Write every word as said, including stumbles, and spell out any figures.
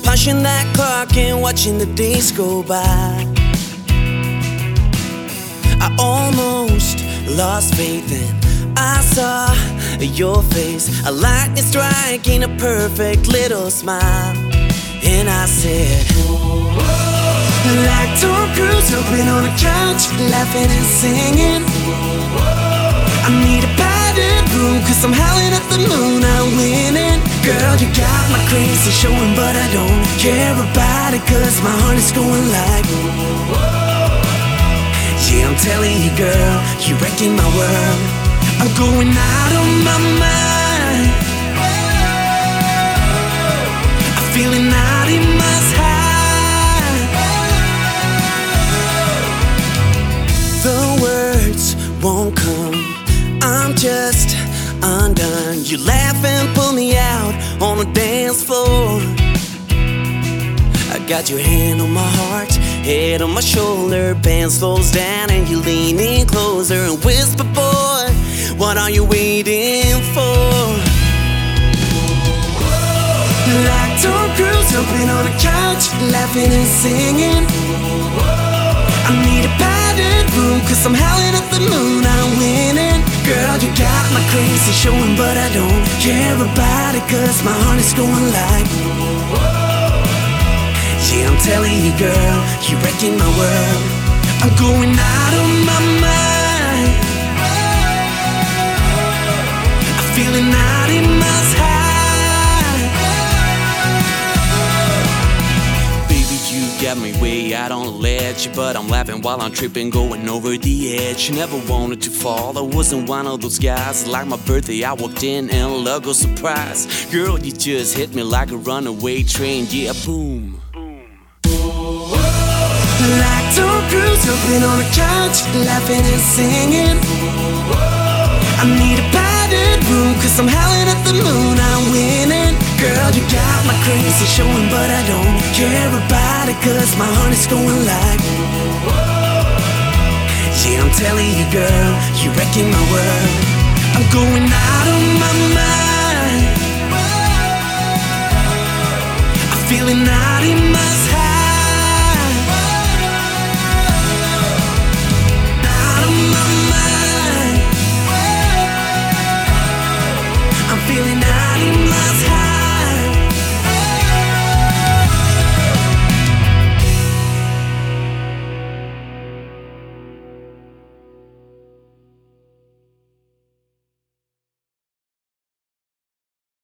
punching that clock and watching the days go by. I almost lost faith and I saw your face, a lightning striking a perfect little smile. And I said, like Tom Cruise open on a couch, laughing and singing. I need a padded room, cause I'm howling at the moon, I'm winning. Girl, you got my crazy showing, but I don't care about it, cause my heart is going like, yeah, I'm telling you, girl, you're wrecking my world. I'm going out of my mind. I'm feeling naughty, must high. The words won't come, I'm just undone. You laugh and pull me out on the dance floor. I got your hand on my heart, head on my shoulder, band slows down and you lean in closer and whisper, boy, what are you waiting for? Like Tom Cruise open on a couch, laughing and singing. I need a padded room, cause I'm howling at the moon, I'm winning. Girl, you got my crazy showing, but I don't care about it, cause my heart is going like, yeah, I'm telling you, girl, you're wrecking my world. I'm going out of my mind. I'm feeling naughty, must high. Baby, you got me way out on the ledge, but I'm laughing while I'm tripping, going over the edge. Never wanted to fall, I wasn't one of those guys. Like my birthday, I walked in and love goes surprise. Girl, you just hit me like a runaway train, yeah, boom. Like Tom Cruise open on a couch, laughing and singing. I need a padded room, cause I'm howling at the moon, I'm winning. Girl, you got my crazy showing, but I don't care about it, cause my heart is going like, yeah, I'm telling you, girl, you're wrecking my world. I'm going out of my mind. I'm feeling naughty, must have.